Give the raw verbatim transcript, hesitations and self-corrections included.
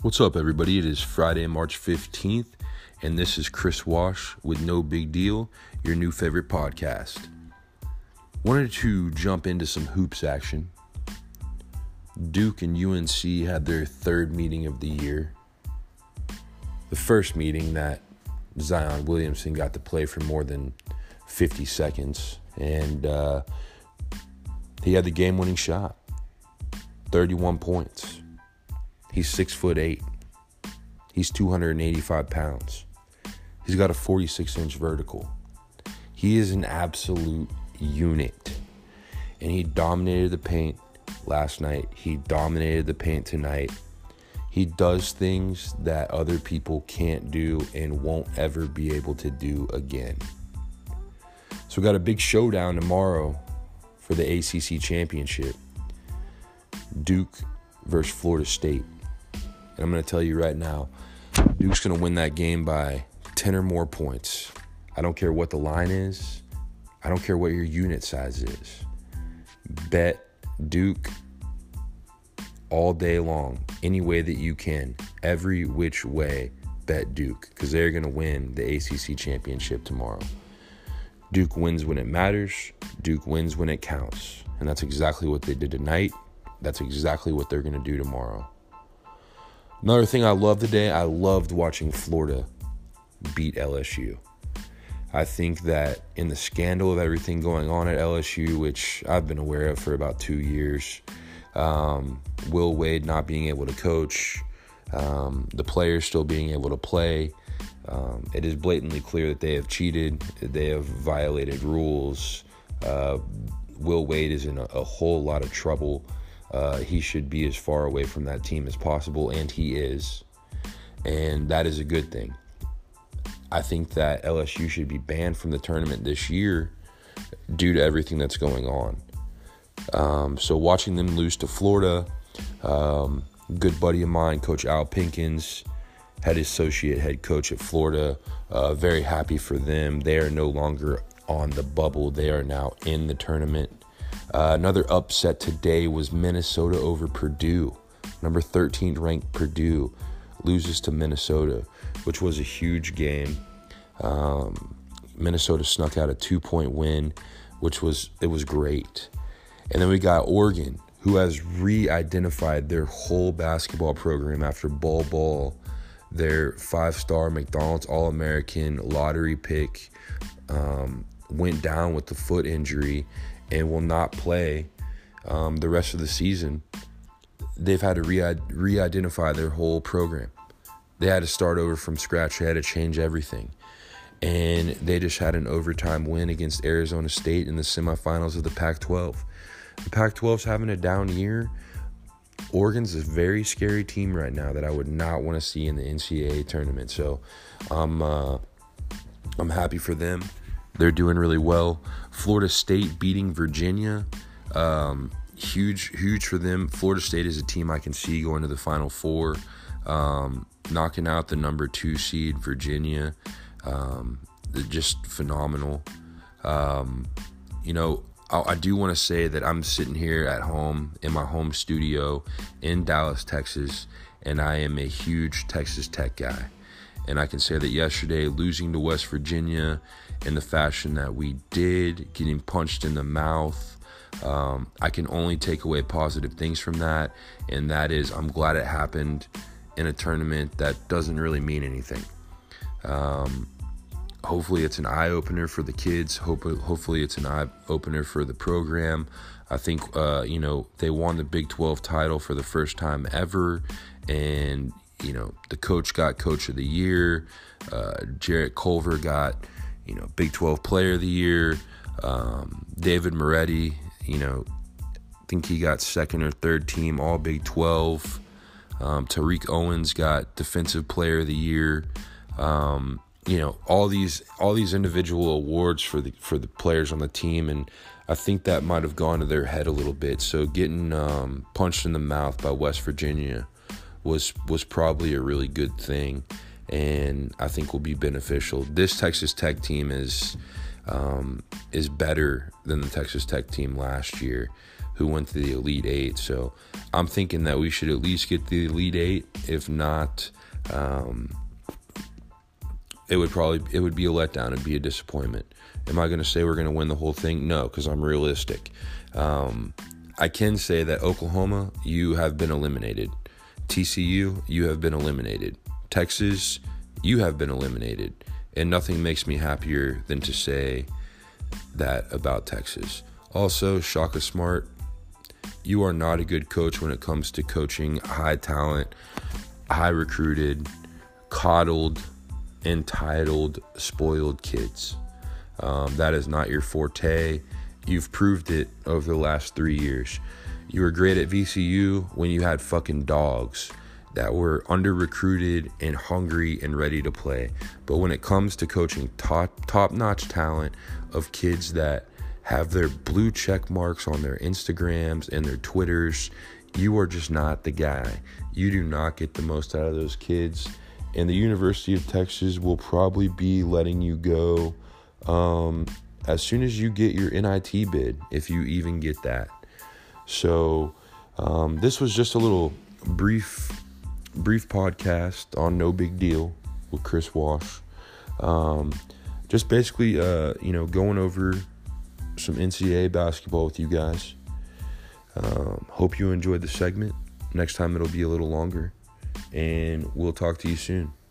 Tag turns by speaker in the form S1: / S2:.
S1: What's up, everybody? It is Friday, March fifteenth, and this is Chris Wash with No Big Deal, your new favorite podcast. Wanted to jump into some hoops action. Duke and U N C had their third meeting of the year. The first meeting that Zion Williamson got to play for more than fifty seconds, and uh, he had the game-winning shot, thirty-one points. He's six foot eight. He's two hundred eighty-five pounds. He's got a forty-six inch vertical. He is an absolute unit. And he dominated the paint last night. He dominated the paint tonight. He does things that other people can't do and won't ever be able to do again. So we got a big showdown tomorrow for the A C C championship. Duke versus Florida State. And I'm going to tell you right now, Duke's going to win that game by ten or more points. I don't care what the line is. I don't care what your unit size is. Bet Duke all day long, any way that you can. Every which way, bet Duke, because they're going to win the A C C championship tomorrow. Duke wins when it matters. Duke wins when it counts. And that's exactly what they did tonight. That's exactly what they're going to do tomorrow. Another thing I loved today, I loved watching Florida beat L S U. I think that in the scandal of everything going on at L S U, which I've been aware of for about two years, um, Will Wade not being able to coach, um, the players still being able to play, um, it is blatantly clear that they have cheated, they have violated rules. Uh, Will Wade is in a, a whole lot of trouble. Uh, he should be as far away from that team as possible, and he is. And that is a good thing. I think that L S U should be banned from the tournament this year due to everything that's going on. Um, so watching them lose to Florida, um, good buddy of mine, Coach Al Pinkins, head associate head coach at Florida, uh, very happy for them. They are no longer on the bubble. They are now in the tournament. Uh, another upset today was Minnesota over Purdue. Number thirteen ranked Purdue loses to Minnesota, which was a huge game. Um, Minnesota snuck out a two-point win, which was it was great. And then we got Oregon, who has re-identified their whole basketball program after Bol Bol, their five-star McDonald's All-American lottery pick, um, went down with the foot injury and will not play um, the rest of the season. They've had to re- re-identify their whole program. They had to start over from scratch. They had to change everything. And they just had an overtime win against Arizona State in the semifinals of the Pac twelve. The Pac twelve's having a down year. Oregon's a very scary team right now that I would not want to see in the N C double A tournament. So I'm, uh, I'm happy for them. They're doing really well. Florida State beating Virginia. Um, huge, huge for them. Florida State is a team I can see going to the Final Four. Um, knocking out the number two seed, Virginia. Um, they're just phenomenal. Um, you know, I, I do want to say that I'm sitting here at home in my home studio in Dallas, Texas, and I am a huge Texas Tech guy. And I can say that yesterday, losing to West Virginia in the fashion that we did, getting punched in the mouth, um, I can only take away positive things from that. And that is, I'm glad it happened in a tournament that doesn't really mean anything. Um, hopefully it's an eye-opener for the kids. Hope, hopefully it's an eye-opener for the program. I think, uh, you know, they won the Big twelve title for the first time ever. And you know, the coach got Coach of the Year. Uh, Jarrett Culver got, you know, Big twelve Player of the Year. Um, David Moretti, you know, I think he got second or third team All Big twelve. Um, Tariq Owens got Defensive Player of the Year. Um, you know, all these all these individual awards for the for the players on the team, and I think that might have gone to their head a little bit. So getting um, punched in the mouth by West Virginia was was probably a really good thing, and I think will be beneficial. This Texas Tech team is um, is better than the Texas Tech team last year. who went to the Elite Eight. So I'm thinking that we should at least get the Elite Eight. If not, um, it would probably it would be a letdown. It'd be a disappointment. Am I going to say we're going to win the whole thing? No, because I'm realistic. Um, I can say that Oklahoma, you have been eliminated. T C U, you have been eliminated. Texas, you have been eliminated. And nothing makes me happier than to say that about Texas. Also, Shaka Smart, you are not a good coach when it comes to coaching high talent, high recruited, coddled, entitled, spoiled kids. Um, that is not your forte. You've proved it over the last three years. You were great at V C U when you had fucking dogs that were under-recruited and hungry and ready to play. But when it comes to coaching top, top-notch talent of kids that have their blue check marks on their Instagrams and their Twitters, you are just not the guy. You do not get the most out of those kids. And the University of Texas will probably be letting you go um, as soon as you get your N I T bid, if you even get that. So um, this was just a little brief brief podcast on No Big Deal with Chris Wash. Um, just basically, uh, you know, going over some N C double A basketball with you guys. Um, hope you enjoyed the segment. Next time it'll be a little longer. And we'll talk to you soon.